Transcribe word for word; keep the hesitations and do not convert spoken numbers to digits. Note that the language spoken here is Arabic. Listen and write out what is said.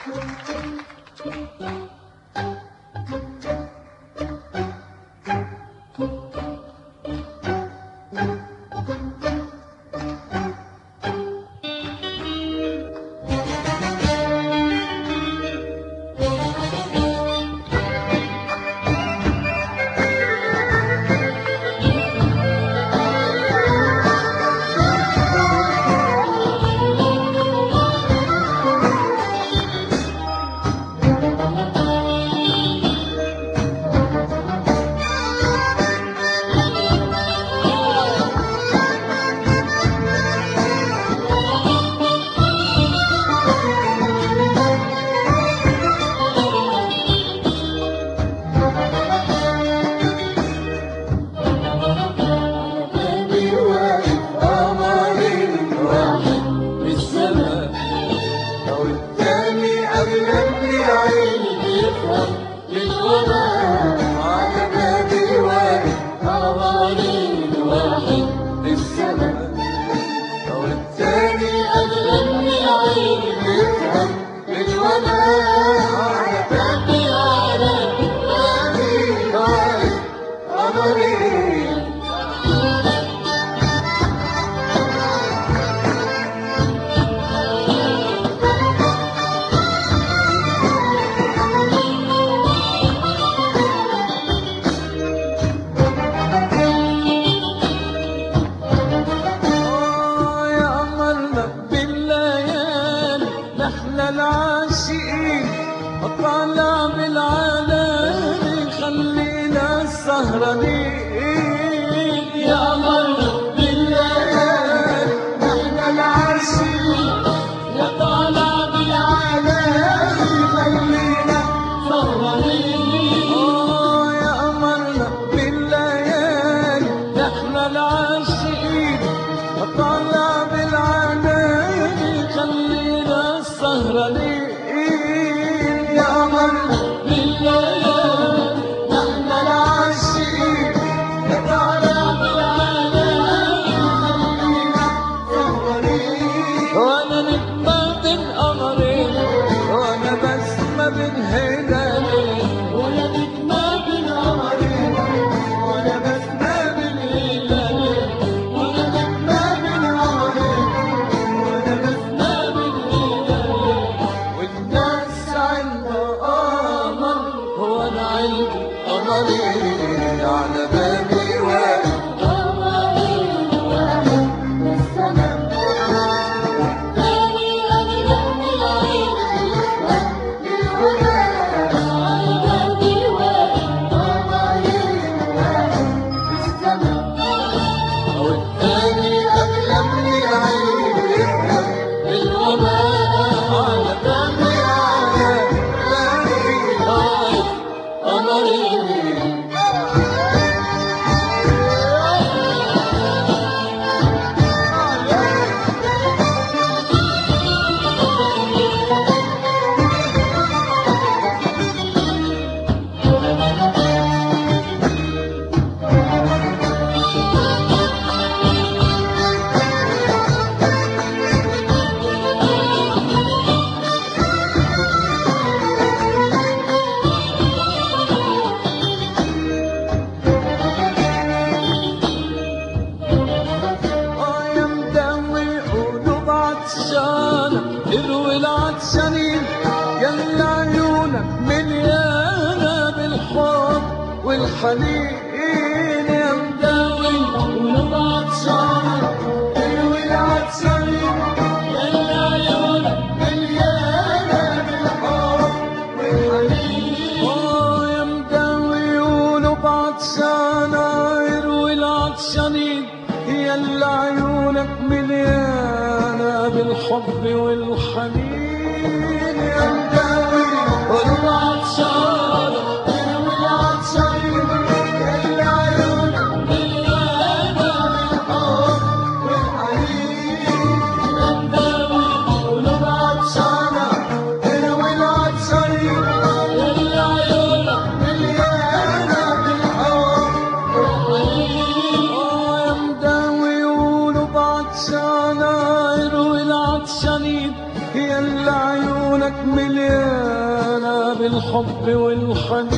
طالع بالعالم خلينا سهرانين يا قمر بالليل نحن العاشقين يا طالع بالعالم خلينا سهرانين يا قمرنا بالليل نحن العاشقين يا طالع بالعالم خلينا سهرانين على بابي واقف قمري واقف للسما تاني أنا لمي العين يسود للغمام على بابي واقف قمري واقف للسما والتاني أنا لمي العين يسود للغمام على بابي واقف قمري اروي العطشانين يلا عيونك مليانة بالحب والحنين يا مداوي قلوب عطشانة اروي العطشانين يلا عيونك مليانة بالحب والحنين اه يا مداوي قلوب عطشانة اروي العطشانين يلا عيونك مليانة بالحب والحنين يا مداوي قلوب عطشانة اروي العطشانين يلا عيونك مليانة بالحب والحنين يا مداوي قلوب عطشانة اروي العطشانين يلا عيونك مليانة بالحب والحنين اه يا مداوي قلوب عطشانة اروي العطشانين يلا عيونك عيونك مليانة بالحب والحنين